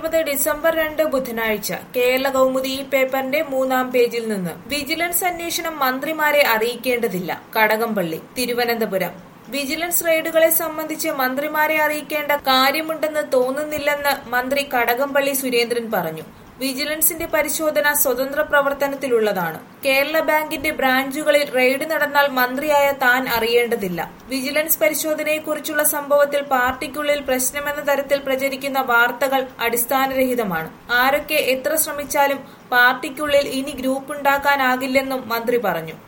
2020 December 2 ബുധനാഴ്ച കേരള കൗമുദി ഈ പേപ്പറിന്റെ 3-ാം പേജിൽ നിന്ന് വിജിലൻസ് അന്വേഷണം മന്ത്രിമാരെ അറിയിക്കേണ്ടതില്ല. കടകംപള്ളി. തിരുവനന്തപുരം. വിജിലൻസ് റെയ്ഡുകളെ സംബന്ധിച്ച് മന്ത്രിമാരെ അറിയിക്കേണ്ട കാര്യമുണ്ടെന്ന് തോന്നുന്നില്ലെന്ന് മന്ത്രി കടകംപള്ളി സുരേന്ദ്രൻ പറഞ്ഞു. വിജിലൻസിന്റെ പരിശോധന സ്വതന്ത്ര പ്രവർത്തനത്തിലുള്ളതാണ്. കേരള ബാങ്കിന്റെ ബ്രാഞ്ചുകളിൽ റെയ്ഡ് നടന്നാൽ മന്ത്രിയായ താൻ അറിയേണ്ടതില്ല. വിജിലൻസ് പരിശോധനയെക്കുറിച്ചുള്ള സംഭവത്തിൽ പാർട്ടിക്കുള്ളിൽ പ്രശ്നമെന്ന തരത്തിൽ പ്രചരിക്കുന്ന വാർത്തകൾ അടിസ്ഥാനരഹിതമാണ്. ആരൊക്കെ എത്ര ശ്രമിച്ചാലും പാർട്ടിക്കുള്ളിൽ ഇനി ഗ്രൂപ്പുണ്ടാക്കാനാകില്ലെന്നും മന്ത്രി പറഞ്ഞു.